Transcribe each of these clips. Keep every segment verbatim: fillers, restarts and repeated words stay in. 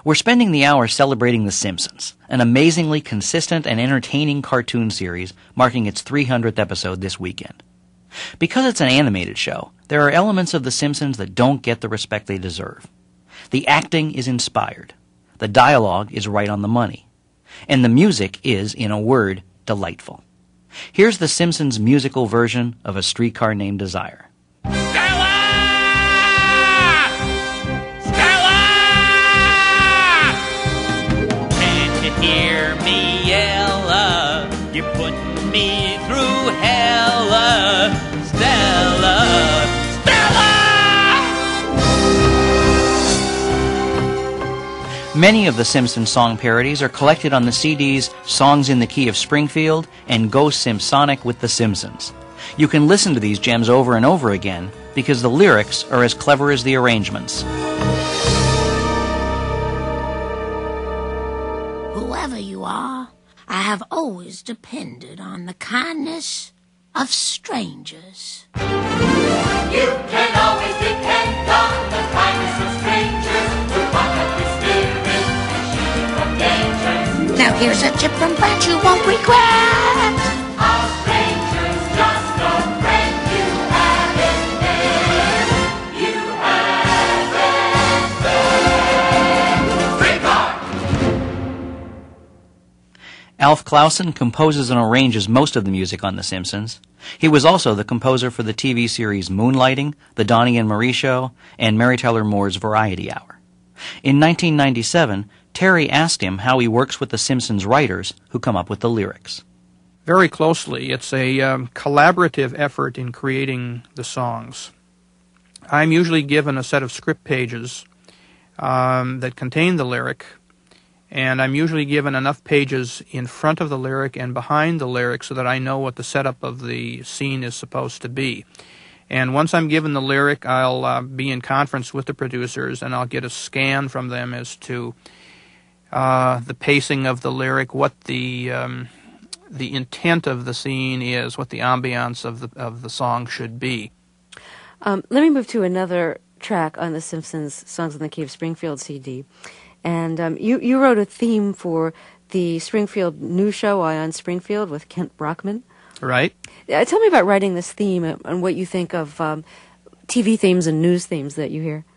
We're spending the hour celebrating The Simpsons, an amazingly consistent and entertaining cartoon series marking its three hundredth episode this weekend. Because it's an animated show, there are elements of The Simpsons that don't get the respect they deserve. The acting is inspired. The dialogue is right on the money. And the music is, in a word, delightful. Here's The Simpsons' musical version of A Streetcar Named Desire. Stella! Stella! Can't you hear me, Ella? You're putting me through hell, Stella! Many of the Simpsons song parodies are collected on the C Ds Songs in the Key of Springfield and Go Simpsonic with the Simpsons. You can listen to these gems over and over again because the lyrics are as clever as the arrangements. Whoever you are, I have always depended on the kindness of strangers. You can always depend on the kindness of strangers who want to be steering and shielding from dangers. Now here's a tip from Brad you won't regret. Our strangers just a friend you haven't met. You haven't met. Streetcar! Alf Clausen composes and arranges most of the music on The Simpsons. He was also the composer for the T V series Moonlighting, The Donnie and Marie Show, and Mary Tyler Moore's Variety Hour. In nineteen ninety-seven, Terry asked him how he works with The Simpsons writers who come up with the lyrics. Very closely. It's a um, collaborative effort in creating the songs. I'm usually given a set of script pages um, that contain the lyric, and I'm usually given enough pages in front of the lyric and behind the lyric so that I know what the setup of the scene is supposed to be. And once I'm given the lyric, I'll uh, be in conference with the producers, and I'll get a scan from them as to uh, the pacing of the lyric, what the um, the intent of the scene is, what the ambiance of the of the song should be. Um, let me move to another track on The Simpsons Songs in the Key of Springfield C D. And um, you, you wrote a theme for the Springfield news show, Eye on Springfield, with Kent Brockman. Right. Uh, tell me about writing this theme and, and what you think of um, T V themes and news themes that you hear.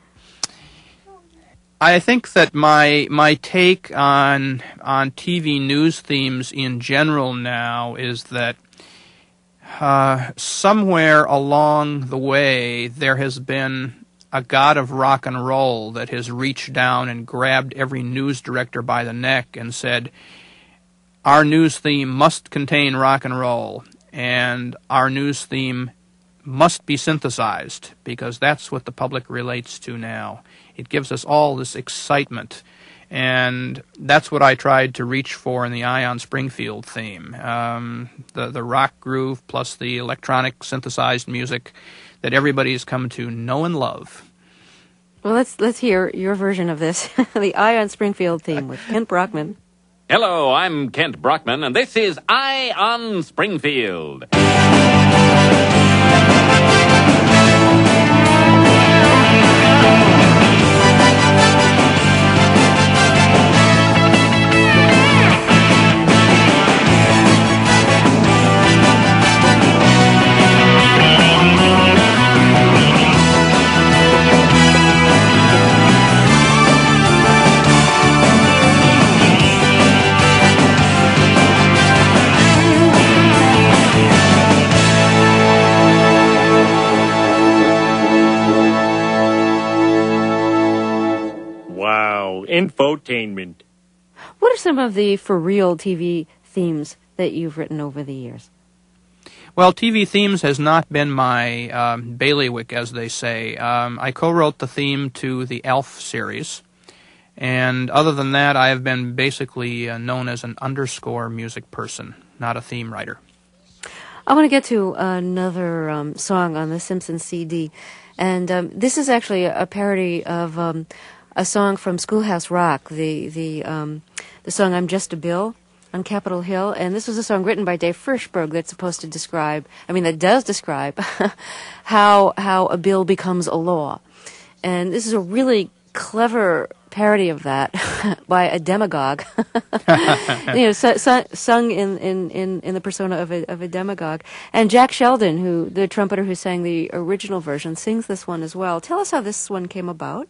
I think that my my take on on T V news themes in general now is that uh, somewhere along the way there has been a god of rock and roll that has reached down and grabbed every news director by the neck and said, our news theme must contain rock and roll, and our news theme must be synthesized, because that's what the public relates to now. It gives us all this excitement, and that's what I tried to reach for in the Eye on Springfield theme. Um, the, the rock groove plus the electronic synthesized music that everybody's come to know and love. Well, let's let's hear your version of this, the Eye on Springfield theme with Kent Brockman. Hello, I'm Kent Brockman, and this is Eye on Springfield. Infotainment. What are some of the for real T V themes that you've written over the years? Well, T V themes has not been my um, bailiwick, as they say. Um, I co-wrote the theme to the Alf series, and other than that, I have been basically uh, known as an underscore music person, not a theme writer. I want to get to another um, song on the Simpsons C D, and um, this is actually a parody of um, a song from Schoolhouse Rock, the the um, the song "I'm Just a Bill" on Capitol Hill, and this was a song written by Dave Frishberg that's supposed to describe, I mean, that does describe how how a bill becomes a law, and this is a really clever parody of that by a demagogue, you know, su- su- sung in, in, in, in the persona of a of a demagogue. And Jack Sheldon, who the trumpeter who sang the original version, sings this one as well. Tell us how this one came about.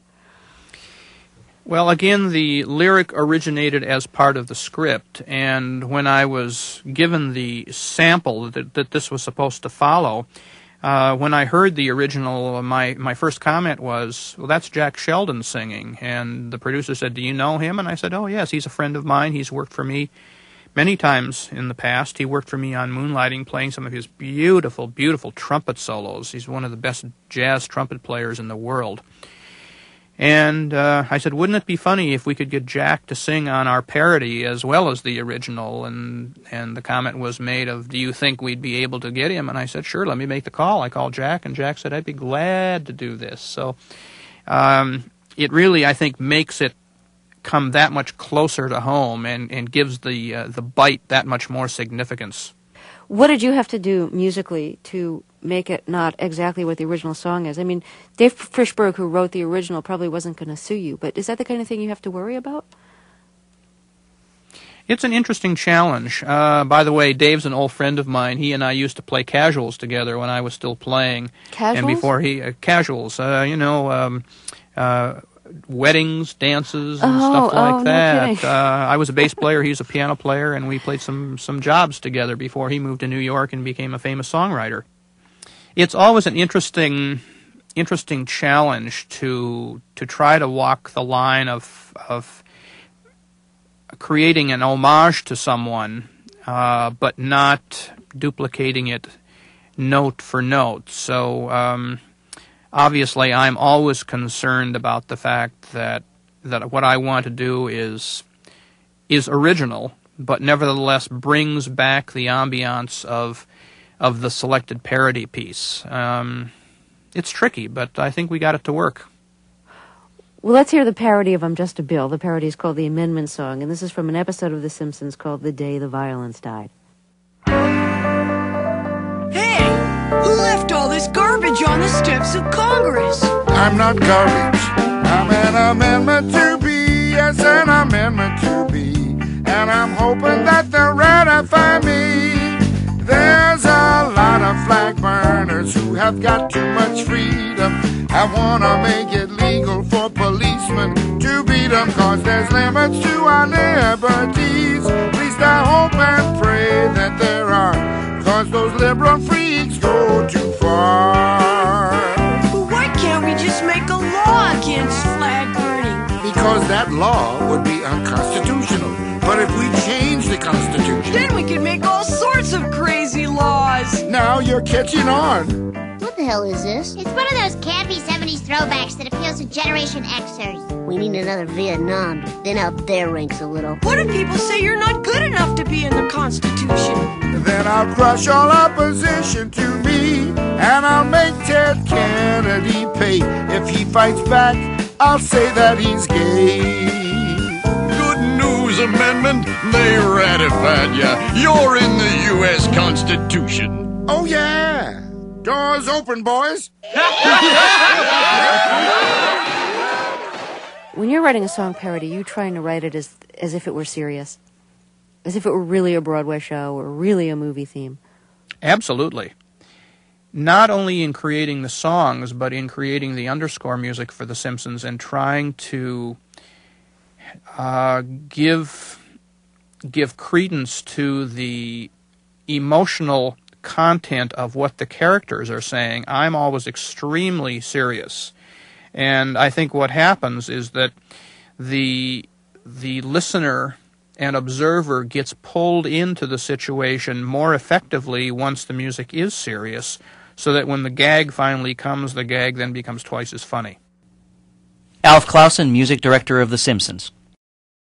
Well, again, the lyric originated as part of the script, and when I was given the sample that, that this was supposed to follow, uh, when I heard the original, my, my first comment was, well, that's Jack Sheldon singing. And the producer said, do you know him? And I said, oh, yes, he's a friend of mine. He's worked for me many times in the past. He worked for me on Moonlighting, playing some of his beautiful, beautiful trumpet solos. He's one of the best jazz trumpet players in the world. And uh, I said, wouldn't it be funny if we could get Jack to sing on our parody as well as the original? And and the comment was made of, do you think we'd be able to get him? And I said, sure, let me make the call. I called Jack, and Jack said, I'd be glad to do this. So um, it really, I think, makes it come that much closer to home and, and gives the uh, the bite that much more significance. What did you have to do musically to make it not exactly what the original song is? I mean, Dave Frishberg, who wrote the original, probably wasn't going to sue you, but is that the kind of thing you have to worry about? It's an interesting challenge. Uh, by the way, Dave's an old friend of mine. He and I used to play Casuals together when I was still playing. Casuals? And before he... Uh, casuals, uh, you know... Um, uh, weddings, dances, and oh, stuff like oh, no that. kidding. uh, I was a bass player, he was a piano player, and we played some, some jobs together before he moved to New York and became a famous songwriter. It's always an interesting interesting challenge to to try to walk the line of of creating an homage to someone, uh, but not duplicating it note for note. So um, obviously, I'm always concerned about the fact that that what I want to do is is original, but nevertheless brings back the ambiance of of the selected parody piece. Um, it's tricky, but I think we got it to work. Well, let's hear the parody of I'm Just a Bill. The parody is called the Amendment Song, and this is from an episode of The Simpsons called The Day the Violence Died. Hey, who left all this garbage on the steps of Congress? I'm not garbage. I'm an amendment to be. Yes, an amendment to be. And I'm hoping that they'll ratify me. There's a lot of flag burners who have got too much freedom. I wanna make it legal for policemen to beat them, cause there's limits to our liberties. At least I hope and pray that there are, cause those liberal freaks go too far. Well, why can't we just make a law against flag burning? Because that law would be unconstitutional. But if we change the Constitution, then we could make all sorts of crazy laws. Now you're catching on. What the hell is this? It's one of those campy seventies throwbacks that appeals to Generation Xers. We need another Vietnam to thin out their ranks a little. What if people say you're not good enough to be in the Constitution? Then I'll crush all opposition to me, and I'll make Ted Kennedy pay. If he fights back, I'll say that he's gay. Amendment, they ratified ya. You're in the U S Constitution. Oh, yeah. Doors open, boys. When you're writing a song parody, you're trying to write it as as if it were serious, as if it were really a Broadway show or really a movie theme. Absolutely. Not only in creating the songs, but in creating the underscore music for The Simpsons and trying to Uh, give give credence to the emotional content of what the characters are saying. I'm always extremely serious, and I think what happens is that the the listener and observer gets pulled into the situation more effectively once the music is serious, so that when the gag finally comes, the gag then becomes twice as funny. Alf Clausen, music director of The Simpsons.